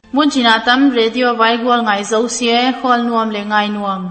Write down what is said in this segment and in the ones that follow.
Mun china tam radio vai gwal ngai zo sie khol nuam le ngai nuam.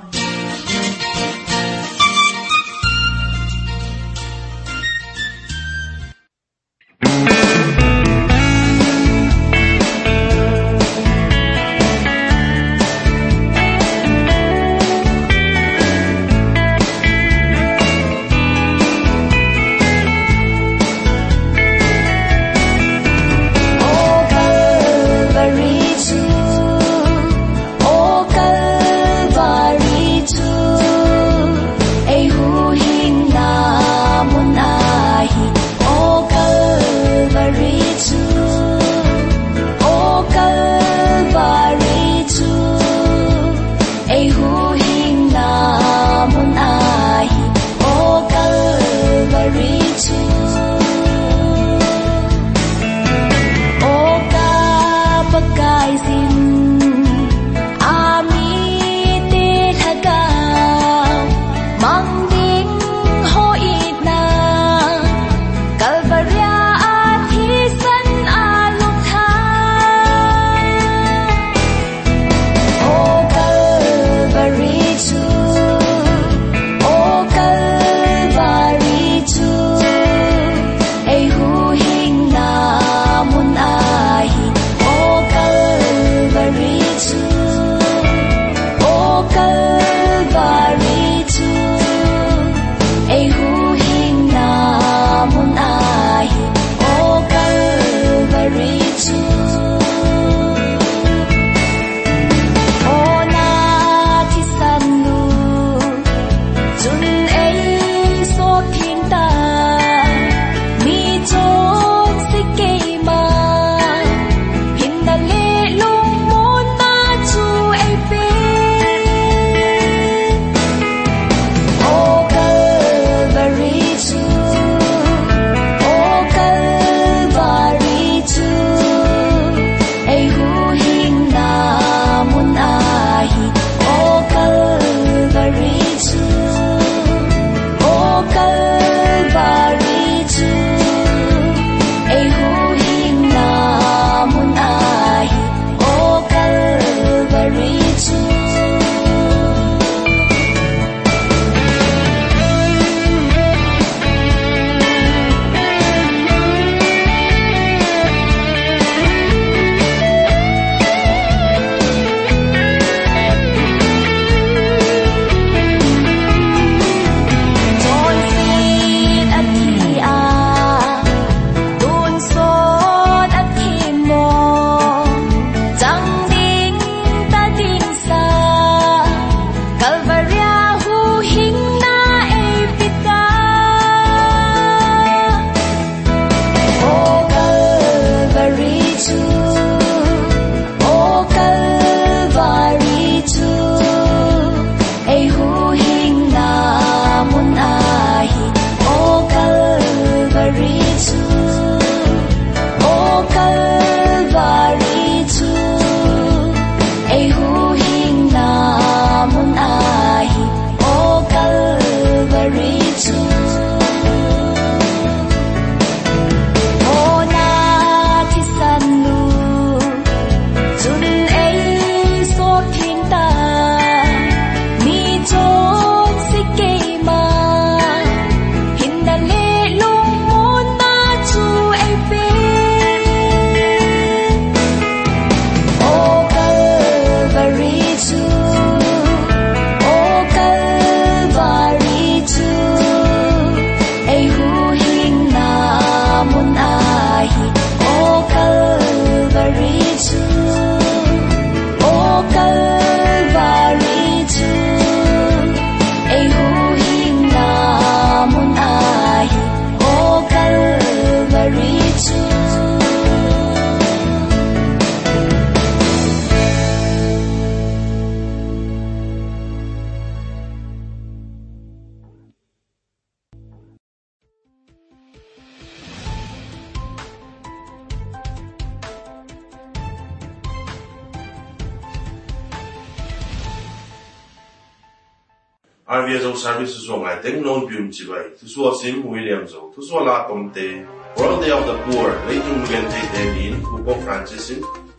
RVSO services so ngai teng non bium chi bai tu so sim William zo tu so la kom te World Day of the Poor leitung gen te in ku ko Francis in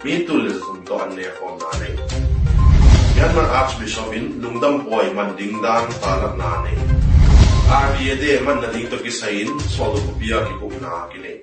mi tu le thum to an ne khom na nei Myanmar Archbishop in lungdam poi man ding dang talak na nei RVA de man na ding to ki sain swalo kopia ki puk na ki nei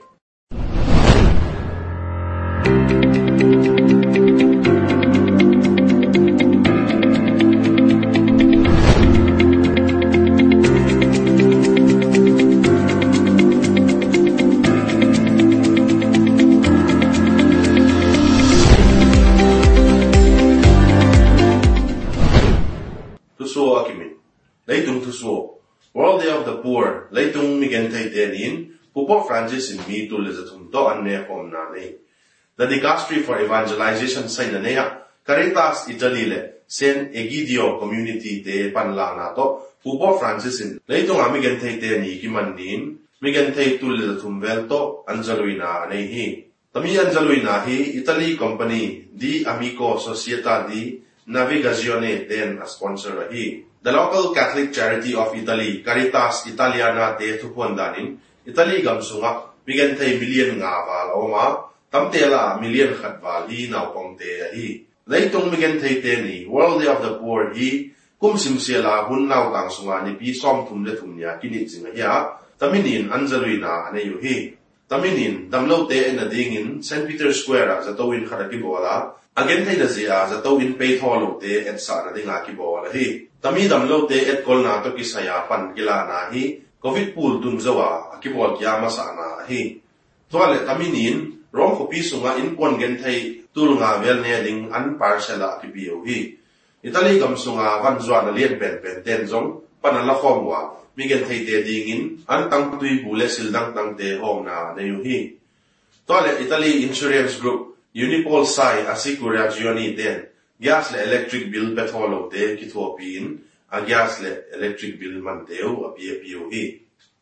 Leitung Tusuo, World Day of the Poor, Leitung Migen Taitenin, Pupo Francis in Mi to Lizatum to Anne Hom Nane. The Dicastery for Evangelization Sainanea, Caritas Italile, Sen Egidio Community de Panlanato, Pupo Francis in Leitung Amigen Taiteni Kimandin, Migen Taitu Lizatum Velto, Angeluina Nehi. Tami Angeluina hi, Italy Company, Di Amico Società di Navigazione den a sponsor hi. The local Catholic Charity of Italy, Caritas Italiana de Tupuandanin, Italy Gamsunga, Migante million nga val oma, Tamtela million khatval hi naupongte hi. Leitung Migante teni, World Day of the Poor hi, Kumsim siela hun nau tangsunga ni pi som tumle tumnya kinit singa hiya, Taminin Angeluina anayu hi. Taminin, damlote en adingin, St. Peter's Square za tawin kharakibola, Agente da zia za tawin peitholo te et sa na dinga kibola hi. Tami damlo te et kolna to kisaya pan kila na hi, COVID pool dum zawa, akibol kiyama sa na hi. Tuwale taminin, rong kopi sunga inpon gentay tulunga vel neding an parsela akibiyo hi. Itali gam sunga vanzwa na lien pen tenzong, panalakomwa, mi gentay te dingin, an tang tui bule sildang tang te hong na nayu hi. Tuwale Italy Insurance Group, Unipol Sai Asicurazioni den, gas le electric bill petolo te kitopin, a gas le electric bill manteo a PAPO hi.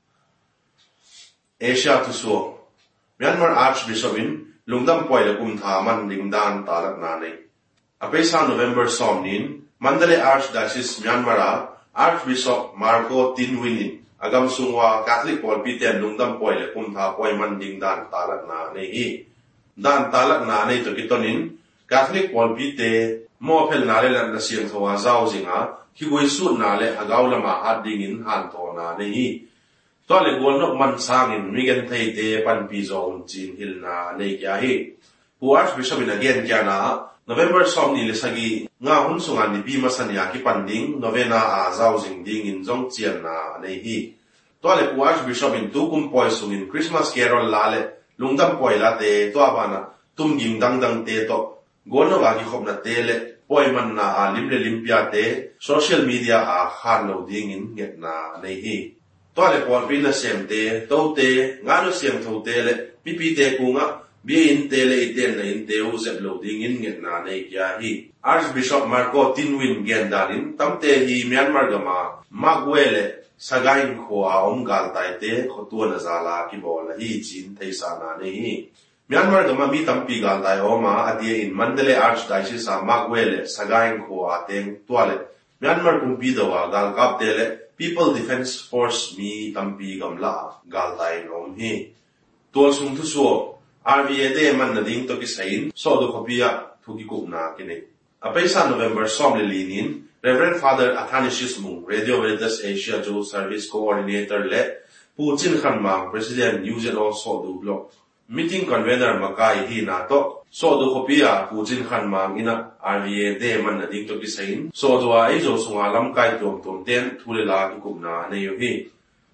Asia Tusuo, Myanmar Archbishop in lungdam poile kumtha man dingdan talak nanay. Apesa November somnin, Mandalay Archdiocese Myanmar Archbishop Marco Tinwinin, agam sungwa Catholic Polpiten lungdam poile kumtha poy man dingdan talak nanay hi. Dan talak nanay to kitonin, Catholic Polpite, mo pel nale lan na siyang tawa zao zinga, higoi su nale agaw lama hadingin hanto na nehi. Tuale golnok man sangin, migan tay te panpizo unchin hil na neikyahi. Pu Archbishop in again kya na, November som ni lisagi, nga hunsungan ni Pima Sanyaki panding, novena a zao zing dingin zong chian na nehi. Tuale Pu Archbishop in tukum poy sungin Christmas Carol lale, lungdam poy late, tuabana, tumging dangdang te to, Gono wagi khop na tele, poi man na limle limpia te, social media a kharlo dingin nget na nehi. Toale pon pina sem te, tau te, ngano sem tau tele, pipi te kunga, bie in tele iten na in te uzep lo dingin nget na nei kya hi. Archbishop Marco Tinwin gendarin, tamte hi Myanmar gama, magwele, sagain ko a omgal tai te, khotua na zala kibola hi chin teisa na nehi. Myanmar gama mi tampi gal tai oma adia in Mandalay Archdiocese a magwele sagain ko ateng tuale. Myanmar kumpi dawa gal kap tele People Defense Force mi tampi gamla gal tai nom hi. Tual sung tu suo RVA de man na ding to kisain so do kopia thuki kup na kine. Apesa November som le linin Reverend Father Athanasius Mung Radio Veritas Asia Joe Service Coordinator le Puchin Khanmang President Eugene also do block. Meeting convener makai hi na to so do kopia Puchin Khanmang ina RVA de man na ding to kisain so do ai jo sunga lam kai tom ten thulela ki kumna na yo hi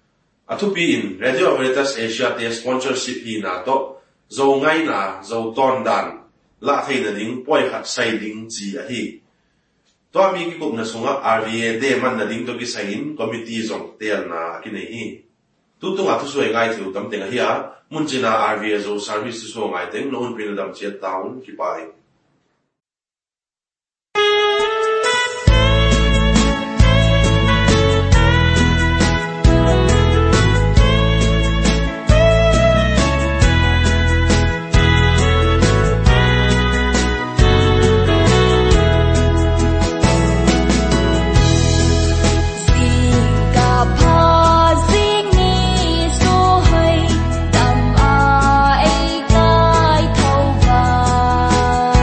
athupi in Radio Veritas Asia te sponsorship hi na to zo ngai na zo ton dan la thei na ding poi khat sai ding chi a hi to mi ki kumna sunga RVA de man na ding to kisain committee zong tel na ki nei hi tutung athu soi ngai thu tam teng hi a munchina RVA zo service so ngai teng non pinadam chet town ki pai Hãy subscribe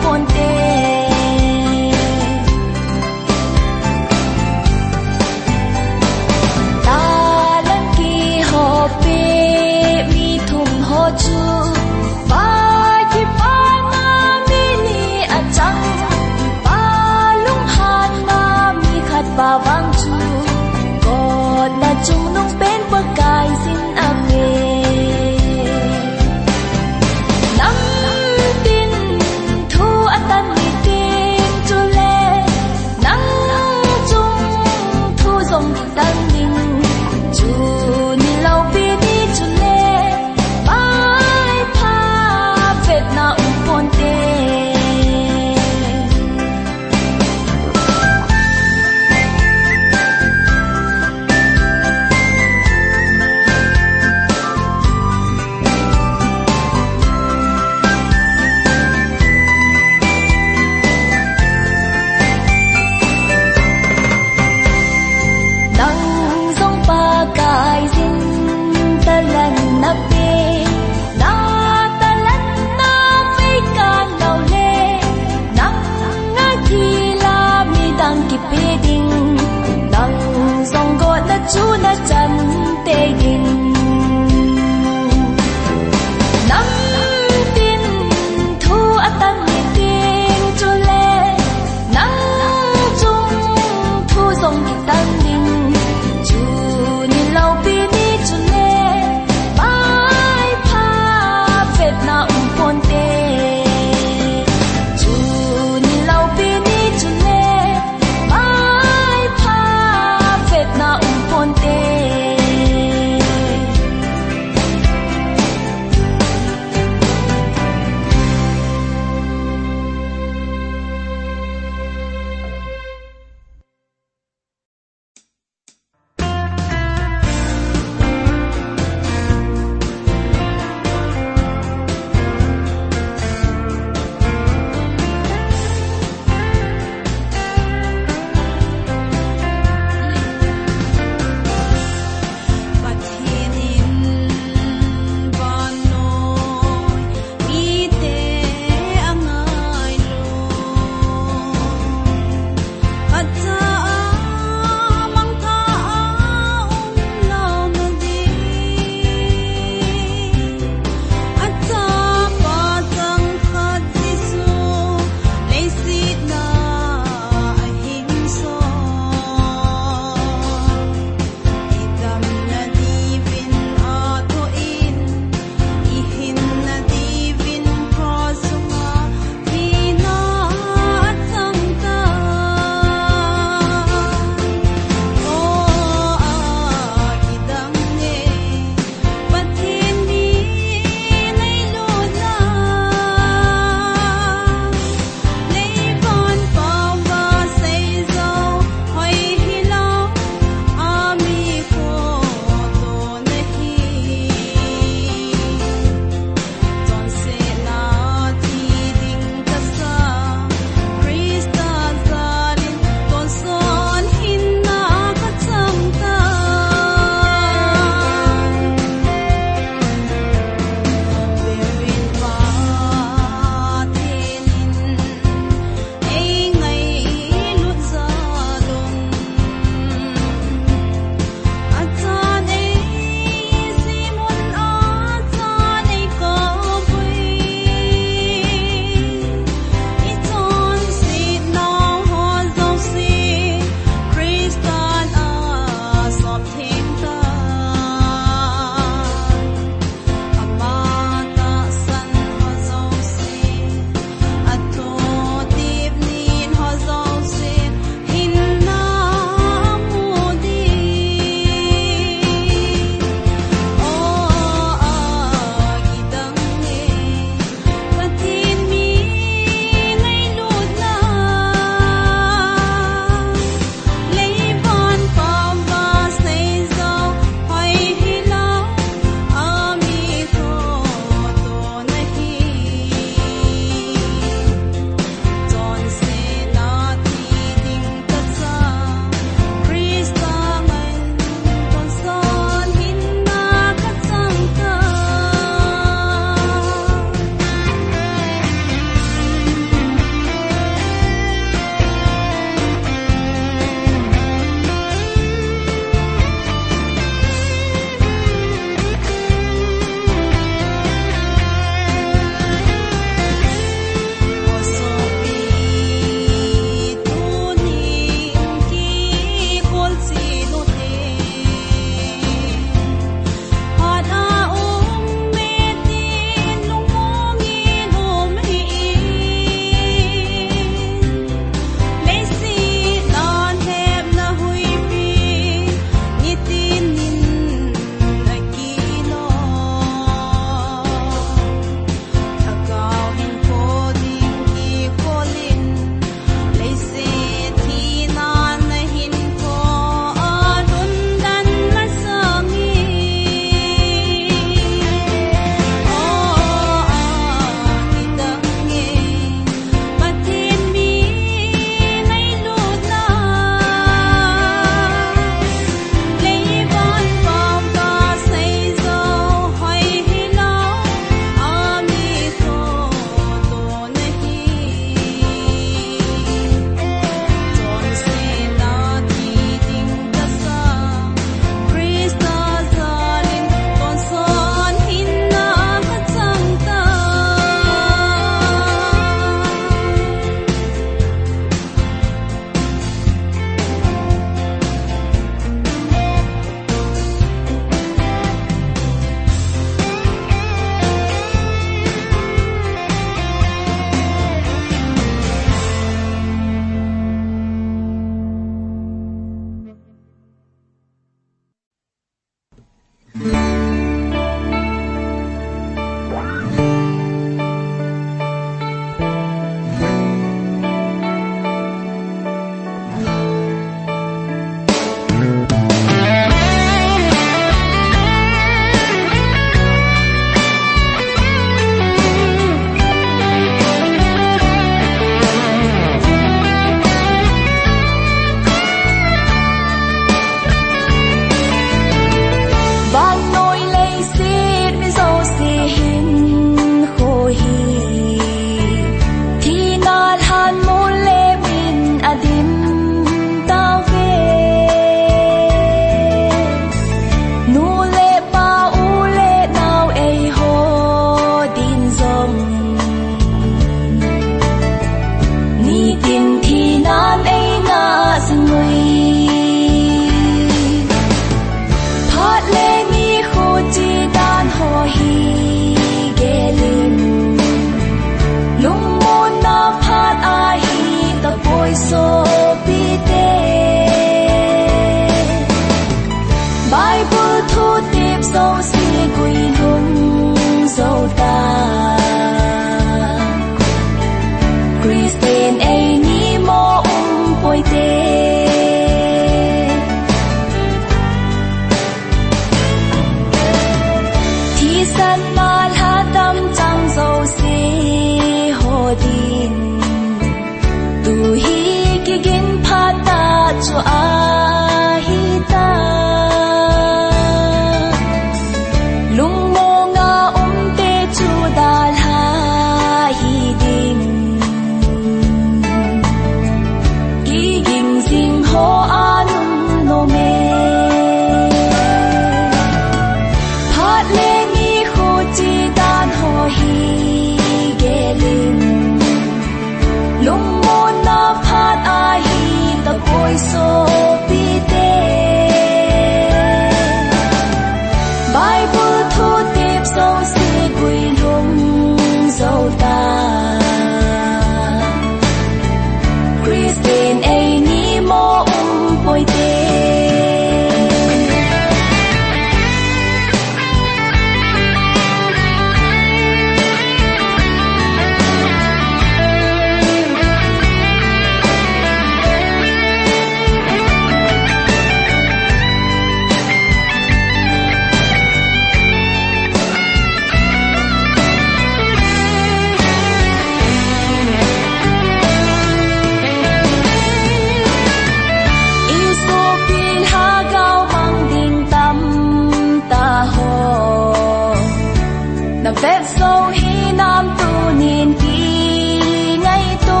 na vet so hi nam tu nin ki ngay tu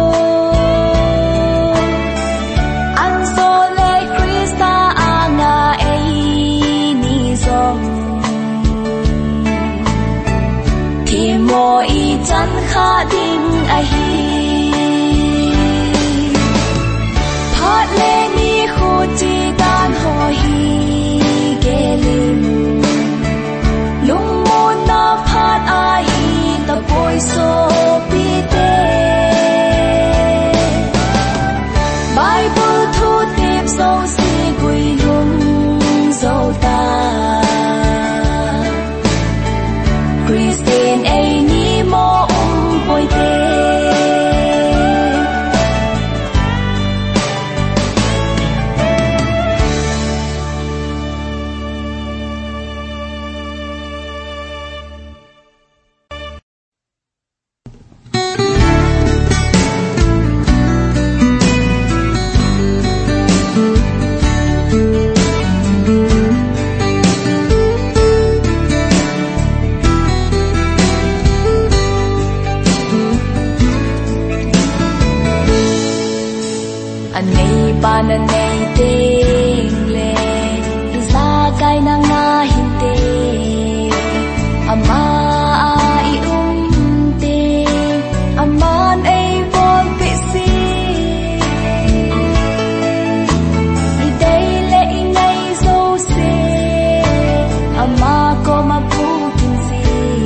an so le Krista anga ei ni zong thì mỗi chân khá đinh ai hi phát lên ni khu chi đan ho hi ghê lim lung môn na phát ai ta bôi so pi tê Bible thu tiếp dấu si quỳ lung dấu ta Christian ai ni mo bôi tê na nei ting le isa kai na nga hinte ama ai te aman ai vol pi si i dei le ingai zo se ama ko ma pu kin si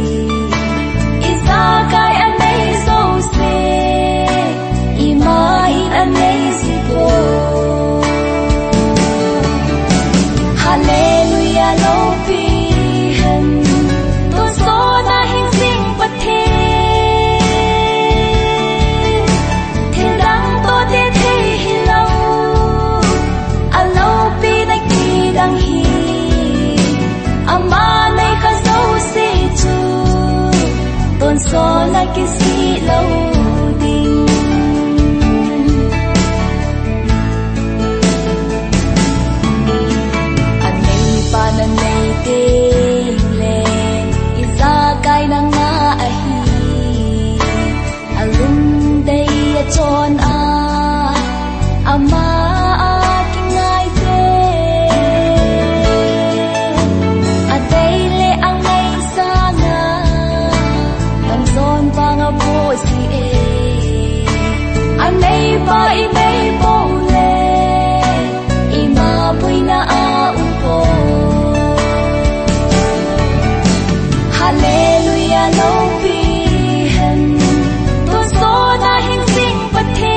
isa kai anei zo se i mai anei si ko Hallelujah lo pi hen to so na hin sing pathe thiên đăng to te the hi lo a lo pi na ki dang hi ama nei kha so se chu ton so na ki si lo ding na nei ting le isa kai na nga a hi alum dei a chon a ama a ki ngai te a dei le ang nei sa nga tam zon pa nga bo si e a nei pa i nei bo le i ma pui na a u po Hallelujah lo pi hen to so na hin sing pathe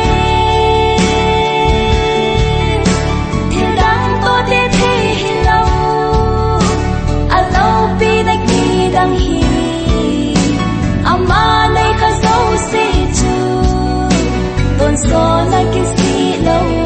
thiên đăng to te the hi lo a lo pi na ki dang hi ama nei kha zo se chu ton so na ki si lo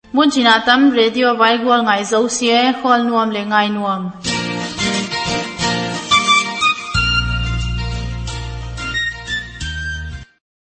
Mun china tam radio vai gwal ngai zo sie khol nuam le ngai nuam